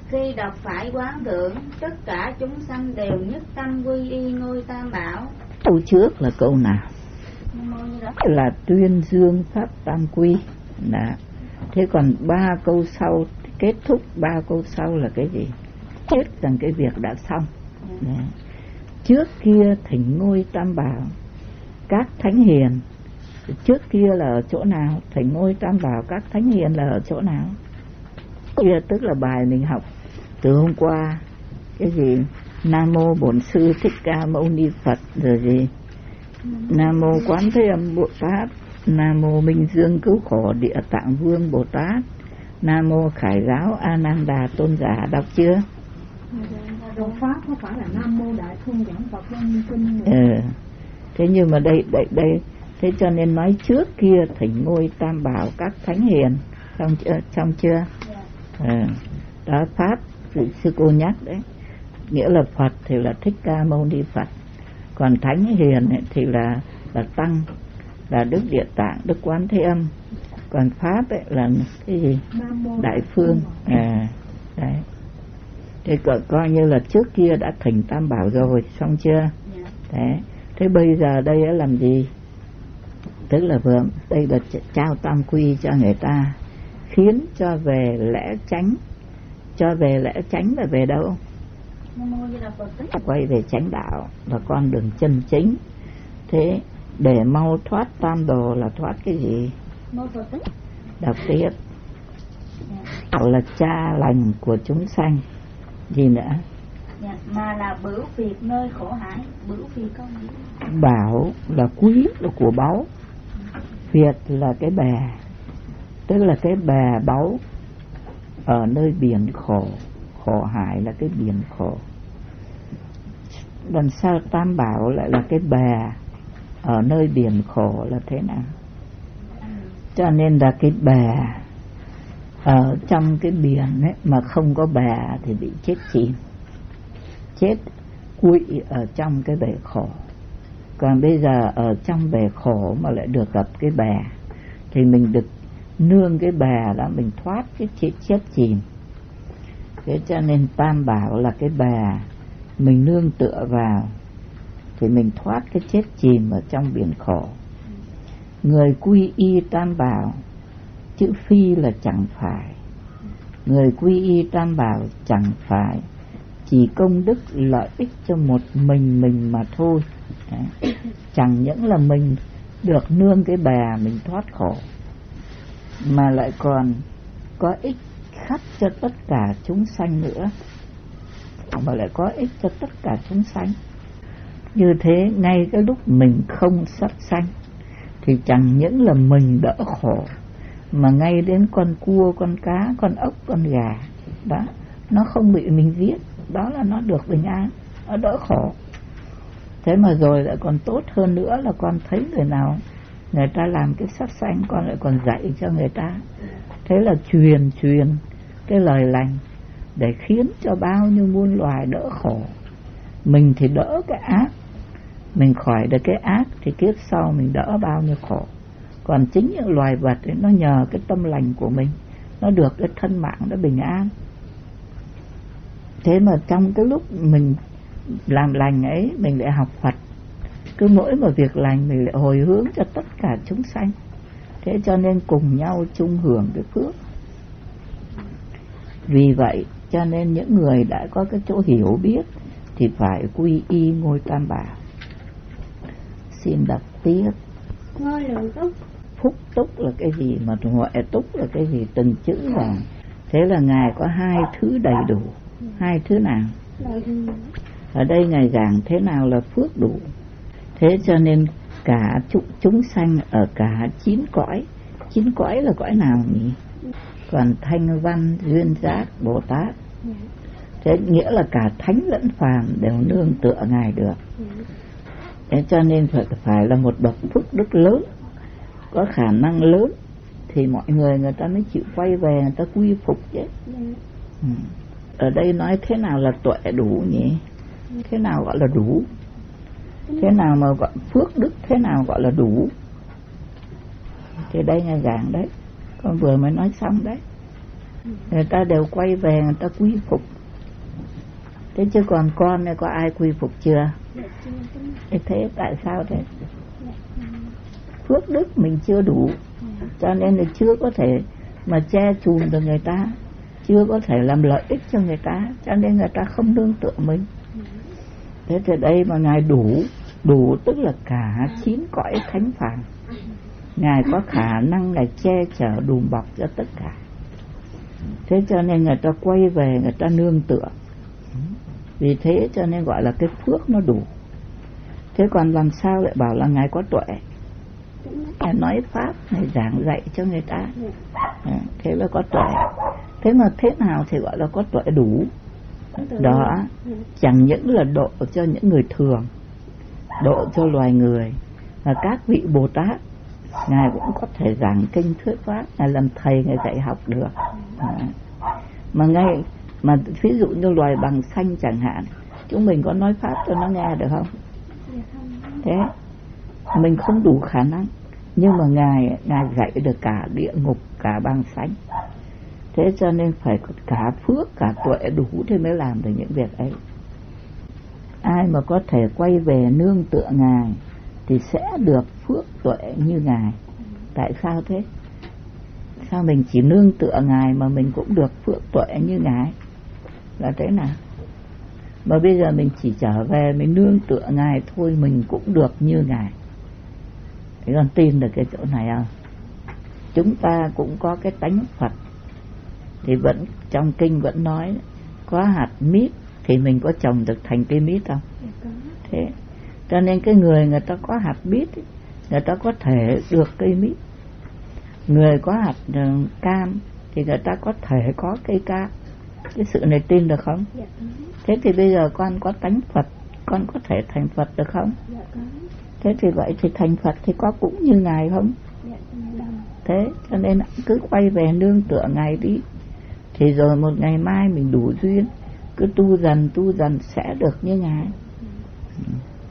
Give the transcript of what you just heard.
Khi đọc phải quán tưởng, tất cả chúng sanh đều nhất tâm quy y ngôi Tam Bảo. Câu trước là câu nào? Là tuyên dương pháp tam quy. Đó. Thế còn 3 câu sau, kết thúc 3 câu sau là cái gì? Hết rằng cái việc đã xong. Đó. Trước kia thỉnh ngôi Tam Bảo, các thánh hiền. Trước kia là ở chỗ nào? Thỉnh ngôi Tam Bảo, các thánh hiền là ở chỗ nào? Kia tức là bài mình học từ hôm qua. Cái gì? Nam mô Bổn Sư Thích Ca Mâu Ni Phật, rồi gì? Nam mô Quán Thế Âm Bồ Tát, Nam mô Minh Dương Cứu Khổ Địa Tạng Vương Bồ Tát, Nam mô Khải Giáo A Nan Đà Tôn Giả. Đọc chưa? Đạo pháp không phải là Nam mô Đại Thông Giảng Phật Văn Kinh. Thế nhưng mà đây thế cho nên nói trước kia thỉnh ngôi Tam Bảo các thánh hiền, xong chưa? Đó pháp sư cô nhắc đấy, nghĩa là Phật thì là Thích Ca Mâu Ni Phật, còn thánh hiền thì là tăng, là Đức Địa Tạng, Đức Quán Thế Âm, còn pháp ấy là cái gì? Đại Phương. Đấy. Thế coi như là trước kia đã thỉnh Tam Bảo rồi, xong chưa? Đấy. Thế bây giờ đây là làm gì? Tức là đây là trao tam quy cho người ta, khiến cho về lẽ chánh. Cho về lẽ chánh là về đâu? Quay về chánh đạo là con đường chân chính. Thế để mau thoát tam đồ là thoát cái gì? Đọc tiếp. Đạo là cha lành của chúng sanh. Gì nữa? Mà là bửu phiệt nơi khổ hải. Bửu phiệt con gì? Bảo là quý, là của báu. Phiệt là cái bè, tức là cái bè báu ở nơi biển khổ. Khổ hải là cái biển khổ. Làm sao Tam Bảo lại là cái bè ở nơi biển khổ là thế nào? Cho nên là cái bè ở trong cái biển ấy, mà không có bè thì bị chết chìm, chết quỵ ở trong cái bể khổ. Còn bây giờ ở trong bể khổ mà lại được gặp cái bè thì mình được nương cái bè đó, mình thoát cái chết chìm. Thế cho nên Tam Bảo là cái bè mình nương tựa vào thì mình thoát cái chết chìm ở trong biển khổ. Người quy y Tam Bảo, chữ phi là chẳng phải. Người quy y Tam Bảo chẳng phải chỉ công đức lợi ích cho một mình mà thôi. Đấy. Chẳng những là mình được nương cái bè mình thoát khổ, mà lại còn có ích khắp cho tất cả chúng sanh nữa, mà lại có ích cho tất cả chúng sanh. Như thế ngay cái lúc mình không sát sanh thì chẳng những là mình đỡ khổ, mà ngay đến con cua, con cá, con ốc, con gà đó, nó không bị mình giết, đó là nó được bình an, nó đỡ khổ. Thế mà rồi lại còn tốt hơn nữa là con thấy người nào người ta làm cái sát sanh, con lại còn dạy cho người ta. Thế là truyền cái lời lành để khiến cho bao nhiêu muôn loài đỡ khổ. Mình thì đỡ cái ác, mình khỏi được cái ác thì kiếp sau mình đỡ bao nhiêu khổ. Còn chính những loài vật ấy, nó nhờ cái tâm lành của mình, nó được cái thân mạng nó bình an. Thế mà trong cái lúc mình làm lành ấy, mình lại học Phật. Cứ mỗi một việc lành mình lại hồi hướng cho tất cả chúng sanh. Thế cho nên cùng nhau chung hưởng cái phước. Vì vậy cho nên những người đã có cái chỗ hiểu biết thì phải quy y ngôi Tam Bảo. Xin đọc tiếp. Ngôi lượng túc. Phúc túc là cái gì, mà huệ túc là cái gì, từng chữ vào. Thế là Ngài có 2 thứ đầy đủ. 2 thứ nào? Ở đây Ngài giảng thế nào là phước đủ. Thế cho nên cả chúng sanh ở cả 9 cõi. 9 cõi là cõi nào nhỉ? Còn Thanh Văn, Duyên Giác, Bồ Tát. Thế nghĩa là cả thánh lẫn phàm đều nương tựa Ngài được. Thế cho nên phải là một bậc phước đức lớn, có khả năng lớn thì mọi người ta mới chịu quay về, người ta quy phục chứ. Ở đây nói thế nào là tuệ đủ nhỉ? Thế nào gọi là đủ? Thế nào mà gọi phước đức, thế nào gọi là đủ? Thì đây Ngài giảng đấy, con vừa mới nói xong đấy. người ta đều quay về, người ta quy phục. Thế chứ còn con này có ai quy phục chưa? Thế tại sao thế? Phước đức mình chưa đủ, cho nên là chưa có thể mà che chùm được người ta, chưa có thể làm lợi ích cho người ta, cho nên người ta không nương tựa mình. Thế thì đây mà Ngài đủ tức là cả 9 cõi thánh phàm, Ngài có khả năng là che chở đùm bọc cho tất cả. Thế cho nên người ta quay về, người ta nương tựa. Vì thế cho nên gọi là cái phước nó đủ. Thế còn làm sao lại bảo là Ngài có tuệ? Ngài nói pháp, Ngài giảng dạy cho người ta, thế là có tuệ. Thế mà thế nào thì gọi là có tuệ đủ? Đó, chẳng những là độ cho những người thường, độ cho loài người, và các vị Bồ Tát Ngài cũng có thể giảng kinh thuyết pháp, Ngài làm thầy, Ngài dạy học được. Mà ví dụ như loài bằng xanh chẳng hạn, chúng mình có nói pháp cho nó nghe được không? Thế mình không đủ khả năng, nhưng mà Ngài dạy được cả địa ngục, cả bằng xanh. Thế cho nên phải có cả phước, cả tuệ đủ thì mới làm được những việc ấy. Ai mà có thể quay về nương tựa Ngài thì sẽ được phước tuệ như Ngài. Tại sao thế? Sao mình chỉ nương tựa Ngài mà mình cũng được phước tuệ như Ngài? Là thế nào? Mà bây giờ mình chỉ trở về mình nương tựa Ngài thôi, mình cũng được như Ngài. Thế con tin được cái chỗ này không? Chúng ta cũng có cái tánh Phật, thì vẫn trong kinh vẫn nói có hạt mít thì mình có trồng được thành cây mít không? Thế cho nên cái người ta có hạt mít, người ta có thể được cây mít. Người có hạt cam thì người ta có thể có cây cam. Cái sự này tin được không? Thế thì bây giờ con có tánh Phật, con có thể thành Phật được không? Thế thì vậy thì thành Phật thì có cũng như Ngài không? Thế cho nên cứ quay về nương tựa Ngài đi, thì rồi một ngày mai mình đủ duyên, cứ tu dần sẽ được như Ngài.